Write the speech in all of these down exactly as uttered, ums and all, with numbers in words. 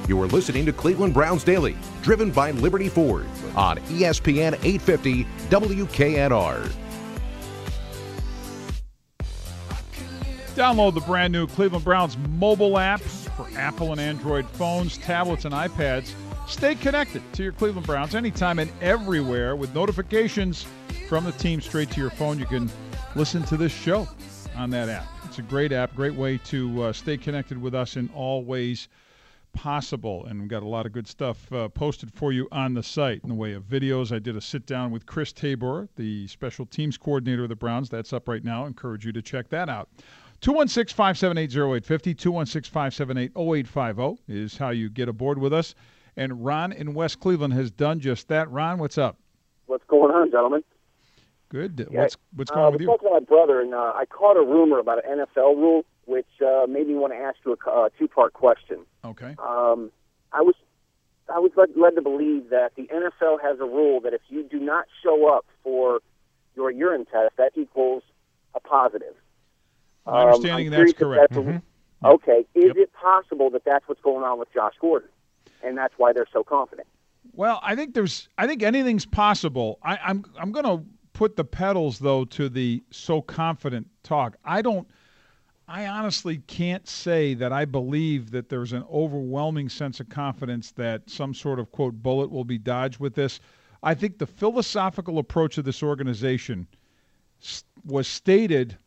You are listening to Cleveland Browns Daily, driven by Liberty Ford on E S P N eight fifty W K N R. Download the brand new Cleveland Browns mobile app for Apple and Android phones, tablets, and iPads. Stay connected to your Cleveland Browns anytime and everywhere with notifications from the team straight to your phone. You can listen to this show on that app. It's a great app, great way to uh, stay connected with us in all ways possible. And we've got a lot of good stuff uh, posted for you on the site in the way of videos. I did a sit-down with Chris Tabor, the special teams coordinator of the Browns. That's up right now. I encourage you to check that out. two one six, five seven eight, zero eight five zero, two one six, five seven eight, zero eight five zero is how you get aboard with us. And Ron in West Cleveland has done just that. Ron, what's up? What's going on, gentlemen? Good. Yeah, what's what's going uh, on with you? I was talking to my brother, and uh, I caught a rumor about an N F L rule, which uh, made me want to ask you a uh, two-part question. Okay. Um, I was I was led, led to believe that the N F L has a rule that if you do not show up for your urine test, that equals a positive. My understanding um, that's correct. That's mm-hmm. a, okay. Is Yep. it possible that that's what's going on with Josh Gordon, and that's why they're so confident? Well, I think there's. I think anything's possible. I, I'm. I'm going to put the pedals though to the so confident talk. I don't. I honestly can't say that I believe that there's an overwhelming sense of confidence that some sort of quote bullet will be dodged with this. I think the philosophical approach of this organization was stated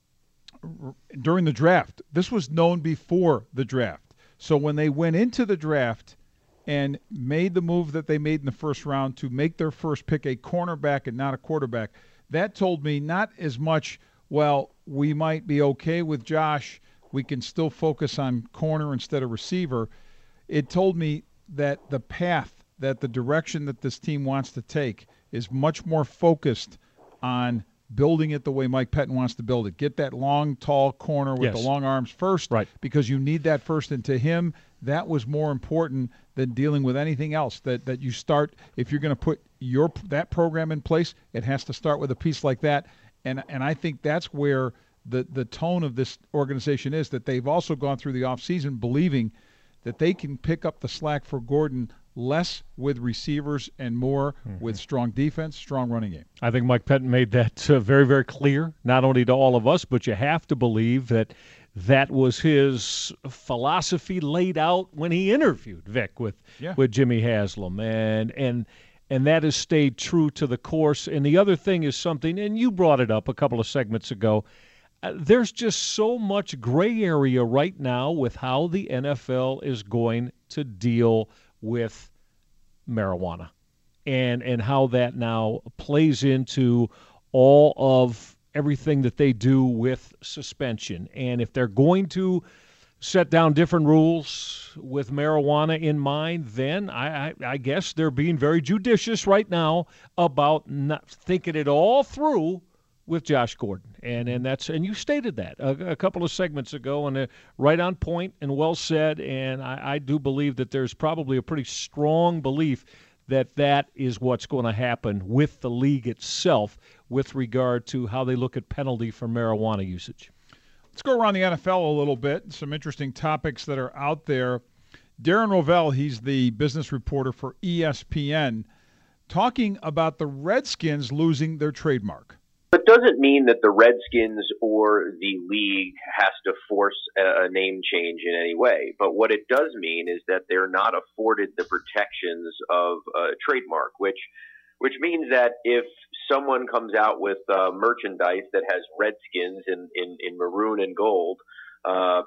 during the draft. This was known before the draft. So when they went into the draft and made the move that they made in the first round to make their first pick a cornerback and not a quarterback, that told me not as much, well, we might be okay with Josh, we can still focus on corner instead of receiver. It told me that the path, that the direction that this team wants to take is much more focused on building it the way Mike Pettin wants to build it. Get that long, tall corner with Yes. the long arms first, right, because you need that first. And to him, that was more important than dealing with anything else. That that you start, if you're going to put your that program in place, it has to start with a piece like that. And and I think that's where the, the tone of this organization is, that they've also gone through the offseason believing that they can pick up the slack for Gordon less with receivers and more mm-hmm. with strong defense, strong running game. I think Mike Pettin made that uh, very, very clear, not only to all of us, but you have to believe that that was his philosophy laid out when he interviewed Vic with yeah. with Jimmy Haslam. And and and that has stayed true to the course. And the other thing is something, and you brought it up a couple of segments ago, uh, there's just so much gray area right now with how the N F L is going to deal with marijuana and and how that now plays into all of everything that they do with suspension. And if they're going to set down different rules with marijuana in mind, then I, I, I guess they're being very judicious right now about not thinking it all through with Josh Gordon. And and that's and you stated that a, a couple of segments ago, and uh, right on point and well said. And I, I do believe that there's probably a pretty strong belief that that is what's going to happen with the league itself with regard to how they look at penalty for marijuana usage. Let's go around the N F L a little bit. Some interesting topics that are out there. Darren Rovell, he's the business reporter for E S P N, talking about the Redskins losing their trademark. It doesn't mean that the Redskins or the league has to force a, a name change in any way. But what it does mean is that they're not afforded the protections of a trademark, which which means that if someone comes out with uh, merchandise that has Redskins in, in, in maroon and gold, uh,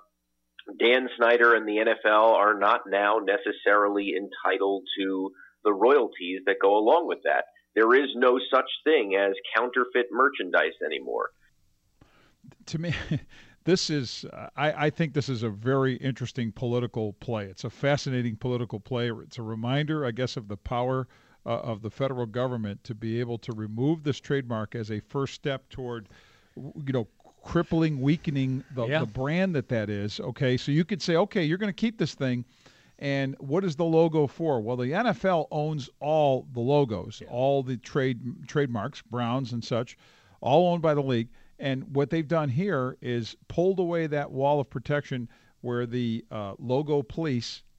Dan Snyder and the N F L are not now necessarily entitled to the royalties that go along with that. There is no such thing as counterfeit merchandise anymore. To me, this is, uh, I, I think this is a very interesting political play. It's a fascinating political play. It's a reminder, I guess, of the power uh, of the federal government to be able to remove this trademark as a first step toward, you know, crippling, weakening the, yeah. the brand that that is. Okay, so you could say, okay, you're going to keep this thing. And what is the logo for? Well, the N F L owns all the logos, yeah. all the trade trademarks, Browns and such, all owned by the league. And what they've done here is pulled away that wall of protection where the uh, logo police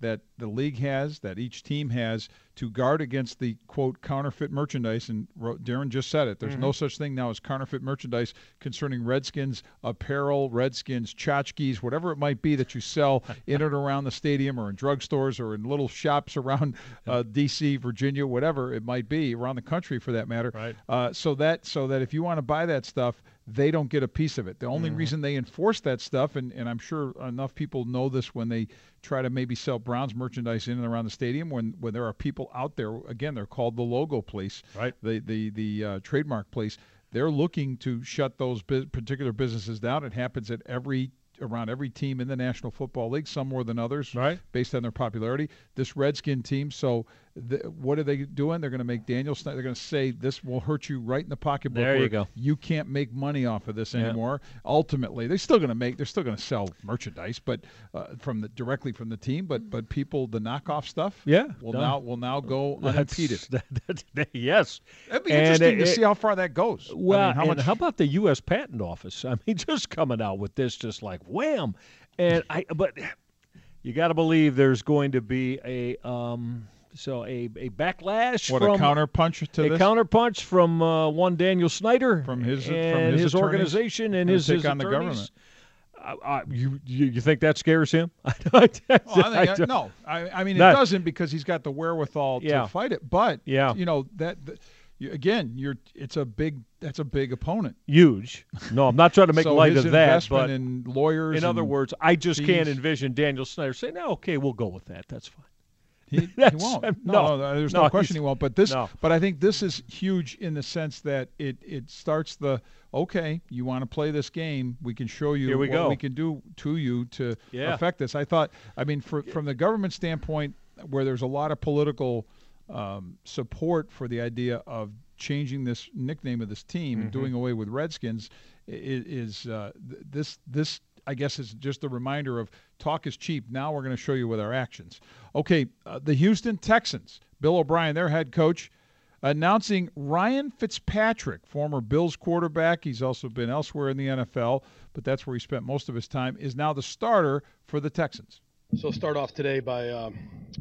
that the league has, that each team has, to guard against the, quote, counterfeit merchandise. And Darren just said it. There's mm-hmm. no such thing now as counterfeit merchandise concerning Redskins apparel, Redskins tchotchkes, whatever it might be that you sell in and around the stadium or in drugstores or in little shops around uh, D C, Virginia, whatever it might be, around the country for that matter. Right. Uh, so that so that if you want to buy that stuff, they don't get a piece of it. The only mm-hmm. reason they enforce that stuff, and, and I'm sure enough people know this when they try to maybe sell Browns merchandise in and around the stadium, when, when there are people out there, again, they're called the logo police, right? the the, the uh, trademark police. They're looking to shut those bu- particular businesses down. It happens at every around every team in the National Football League, some more than others, right, based on their popularity. This Redskin team, so the, what are they doing? They're going to make Daniel Snyder, they're going to say this will hurt you right in the pocketbook. There you go. You can't make money off of this yeah. anymore. Ultimately, they're still going to make, they're still going to sell merchandise, but uh, from the directly from the team. But but people, the knockoff stuff, yeah, will done. now will now go unimpeded. That's, that, yes, it'd be and interesting it, to see how far that goes. Well, I mean, how and much? How about the U S Patent Office? I mean, just coming out with this, just like wham. And I, but you got to believe there's going to be a um, so a, a backlash. What, from a counterpunch to a this? counterpunch from uh, one Daniel Snyder from his and from his, his organization and his, take his on attorneys. the government. Uh, uh, you, you you think that scares him? I, oh, I think I, no, I, I mean it Not, doesn't, because he's got the wherewithal yeah. to fight it. But yeah. you know that. that You, again, you're it's a big that's a big opponent. Huge. No, I'm not trying to make so light his of that. Investment But in lawyers. in other and words, I just fees. can't envision Daniel Snyder saying, "No, okay, we'll go with that. That's fine." He, he won't. No, no, no, there's no, no question he won't. But this, no. but I think this is huge in the sense that it it starts the okay. You want to play this game? We can show you Here we what go. we can do to you to yeah. affect this. I thought. I mean, for, from the government standpoint, where there's a lot of political um, support for the idea of changing this nickname of this team and mm-hmm. doing away with Redskins, is, is uh, th- this this I guess is just a reminder of talk is cheap. Now we're going to show you with our actions. Okay, uh, the Houston Texans, Bill O'Brien, their head coach, announcing Ryan Fitzpatrick, former Bills quarterback. He's also been elsewhere in the N F L, but that's where he spent most of his time, is now the starter for the Texans. So I'll start off today by um,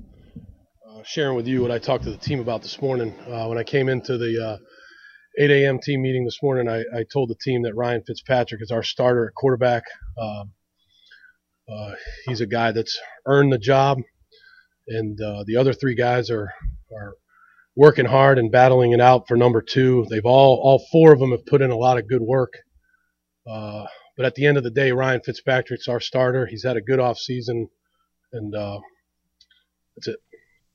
uh, sharing with you what I talked to the team about this morning. Uh, when I came into the uh, eight a.m. team meeting this morning, I, I told the team that Ryan Fitzpatrick is our starter at quarterback. Um, uh, he's a guy that's earned the job, and uh, the other three guys are are working hard and battling it out for number two. They've all all four of them have put in a lot of good work. Uh, but at the end of the day, Ryan Fitzpatrick's our starter. He's had a good off season, and uh, that's it.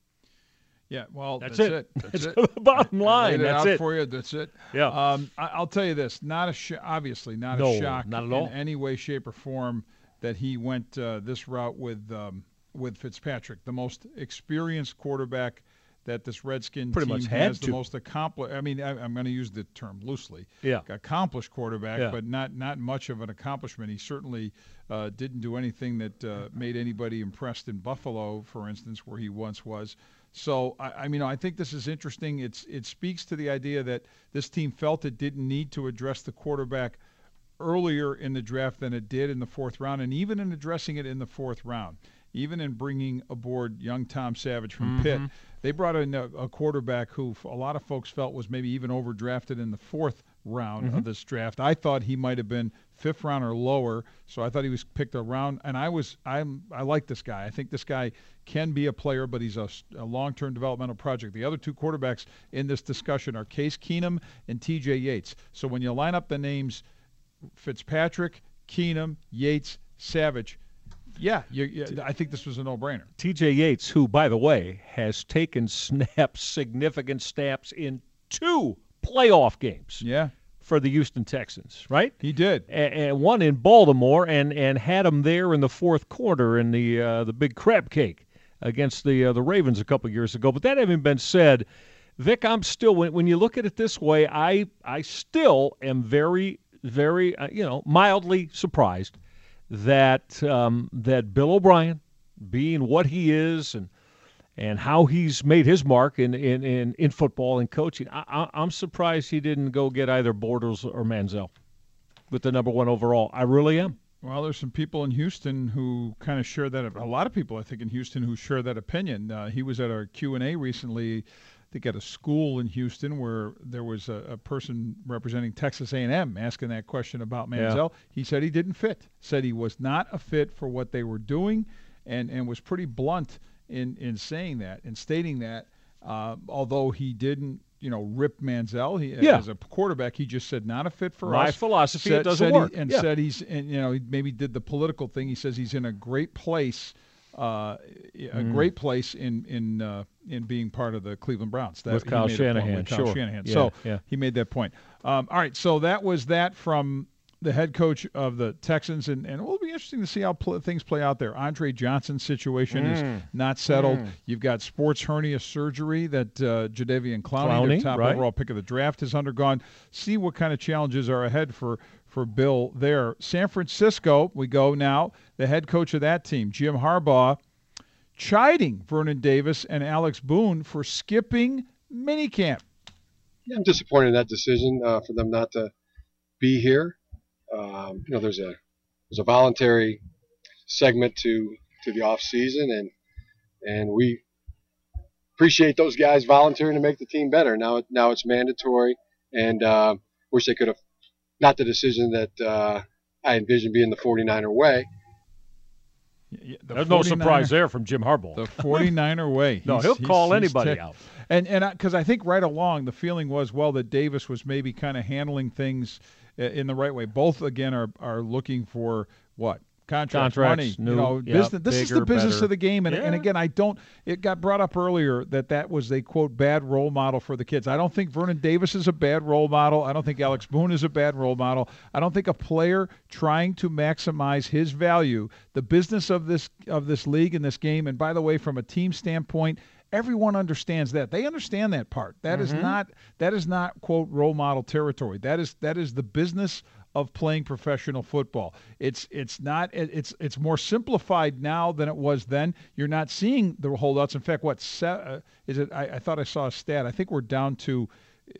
Yeah, well, that's, that's it. it. That's, that's it. the bottom line. Laid it That's out it for you. That's it. Yeah. Um, I, I'll tell you this: not a sh- obviously not no, a shock not at all. in any way, shape, or form that he went uh, this route with um, with Fitzpatrick, the most experienced quarterback that this Redskin Pretty team much had has, to. the most accomplished. I mean, I, I'm going to use the term loosely. Yeah. Accomplished quarterback, yeah. but not not much of an accomplishment. He certainly uh, didn't do anything that uh, made anybody impressed in Buffalo, for instance, where he once was. So, I, I mean, I think this is interesting. It's It speaks to the idea that this team felt it didn't need to address the quarterback earlier in the draft than it did in the fourth round, and even in addressing it in the fourth round, even in bringing aboard young Tom Savage from mm-hmm. Pitt, they brought in a, a quarterback who a lot of folks felt was maybe even overdrafted in the fourth round mm-hmm. of this draft. I thought he might have been fifth round or lower, so I thought he was picked around. And I was, I'm, I like this guy. I think this guy can be a player, but he's a, a long-term developmental project. The other two quarterbacks in this discussion are Case Keenum and T J Yates. So when you line up the names Fitzpatrick, Keenum, Yates, Savage, yeah, you, you, I think this was a no-brainer. T J Yates, who, by the way, has taken snaps, significant snaps in two playoff games. Yeah. For the Houston Texans, right? He did, and, and one in Baltimore, and, and had him there in the fourth quarter in the uh, the big crab cake against the uh, the Ravens a couple years ago. But that having been said, Vic, I'm still when when you look at it this way, I I still am very very uh, you know mildly surprised that um, that Bill O'Brien, being what he is and. and how he's made his mark in, in, in, in football and coaching. I, I, I'm surprised he didn't go get either Bortles or Manziel with the number one overall. I really am. Well, there's some people in Houston who kind of share that. A lot of people, I think, in Houston who share that opinion. Uh, he was at our Q and A recently, I think at a school in Houston, where there was a, a person representing Texas A and M asking that question about Manziel. Yeah. He said he didn't fit, said he was not a fit for what they were doing, and, and was pretty blunt in, in saying that and stating that, uh, although he didn't, you know, rip Manziel. He, yeah. As a quarterback, he just said not a fit for My us. My philosophy, said, it doesn't said work. He, and yeah. said he's, and, you know, he maybe did the political thing. He says he's in a great place, uh, a mm. great place in in uh, in being part of the Cleveland Browns. That, with Kyle Shanahan, with Kyle sure. Shanahan. Yeah, so yeah. he made that point. Um, all right, so that was that from the head coach of the Texans, and, and it will be interesting to see how pl- things play out there. Andre Johnson's situation mm. is not settled. Mm. You've got sports hernia surgery that uh, Jadeveon Clowney, Clowney, their top right. overall pick of the draft, has undergone. See what kind of challenges are ahead for, for Bill there. San Francisco, we go now. The head coach of that team, Jim Harbaugh, chiding Vernon Davis and Alex Boone for skipping minicamp. Yeah, I'm disappointed in that decision uh, for them not to be here. Um, you know, there's a there's a voluntary segment to, to the off season, and and we appreciate those guys volunteering to make the team better. Now now it's mandatory, and uh, wish they could have not the decision that uh, I envisioned being the forty-niner way. Yeah, the There's no surprise there from Jim Harbaugh. The forty-niner way. no, he's, he'll he's, call he's anybody tech- out. And and because I, I think right along the feeling was, well, that Davis was maybe kind of handling things in the right way. Both, again, are are looking for what? Contracts, Contracts, money, new, you know, yep, business. This bigger, is the business better. of the game. And, yeah. and again, I don't, it got brought up earlier that that was a, quote, bad role model for the kids. I don't think Vernon Davis is a bad role model. I don't think Alex Boone is a bad role model. I don't think a player trying to maximize his value, the business of this of this league and this game, and by the way, from a team standpoint, everyone understands that. They understand that part. That mm-hmm. is not that is not, quote, role model territory. That is that is the business of playing professional football. It's it's not it's it's more simplified now than it was then. You're not seeing the holdouts. In fact, what uh, is it? I, I thought I saw a stat. I think we're down to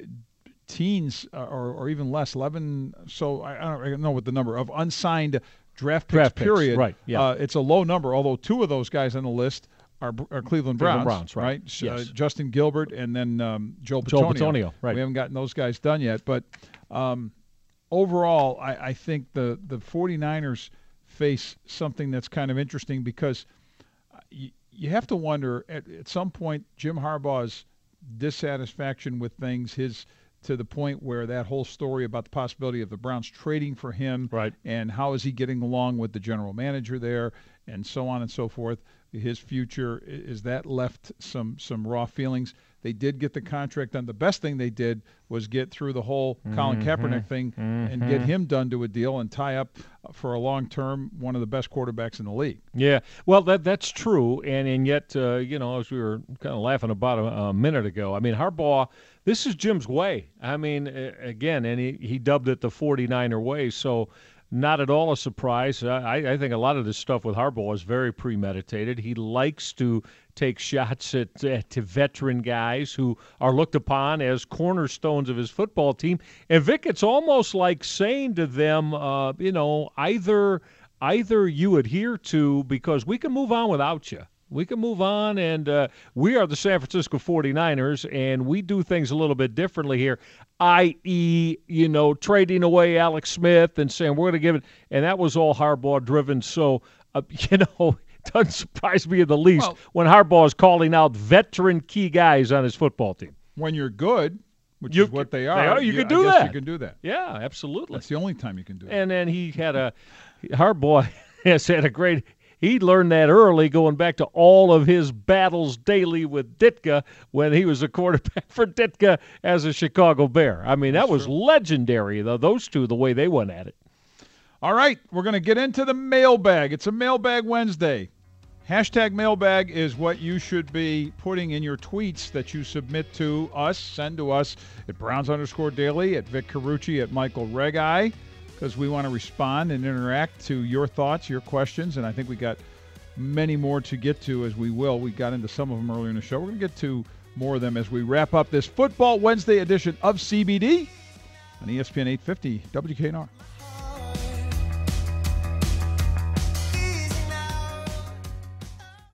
teens uh, or or even less, eleven. So I, I don't know what the number of unsigned draft picks. Draft picks, period. right? Yeah, uh, it's a low number. Although two of those guys on the list are, are Cleveland Browns, Cleveland Browns, right? right? Yes. Uh, Justin Gilbert and then um, Joe Bitonio. Joe Bitonio, right? We haven't gotten those guys done yet, but. Um, Overall, I, I think the, the forty-niners face something that's kind of interesting because you, you have to wonder at, at some point Jim Harbaugh's dissatisfaction with things, his to the point where that whole story about the possibility of the Browns trading for him, right, and how is he getting along with the general manager there, and so on and so forth. His future, is that left some some raw feelings. They did get the contract done. The best thing they did was get through the whole mm-hmm. Colin Kaepernick thing mm-hmm. and get him done to a deal and tie up for a long term one of the best quarterbacks in the league. Yeah, well, that that's true, and and yet, uh, you know, as we were kind of laughing about a, a minute ago, I mean, Harbaugh, this is Jim's way. I mean, again, and he, he dubbed it the forty-niner way, so not at all a surprise. I, I think a lot of this stuff with Harbaugh is very premeditated. He likes to take shots at, at to veteran guys who are looked upon as cornerstones of his football team. And Vic, it's almost like saying to them, uh, you know, either either you adhere to, because we can move on without you. We can move on, and uh, we are the San Francisco forty-niners, and we do things a little bit differently here, that is, you know, trading away Alex Smith and saying we're going to give it, and that was all Harbaugh-driven. So, uh, you know, it doesn't surprise me in the least well, when Harbaugh is calling out veteran key guys on his football team. When you're good, which you, is what they are, they are you, you can do I guess that. You can do that. Yeah, absolutely. That's the only time you can do it. And then he had a – Harbaugh has had a great – he learned that early, going back to all of his battles daily with Ditka when he was a quarterback for Ditka as a Chicago Bear. I mean, that That's was true. legendary, though, those two, the way they went at it. All right, we're going to get into the mailbag. It's a Mailbag Wednesday. Hashtag mailbag is what you should be putting in your tweets that you submit to us. Send to us at Browns underscore daily, at Vic Carucci, at Michael Regai, because we want to respond and interact to your thoughts, your questions, and I think we got many more to get to as we will. We got into some of them earlier in the show. We're going to get to more of them as we wrap up this Football Wednesday edition of C B D on E S P N eight fifty W K N R.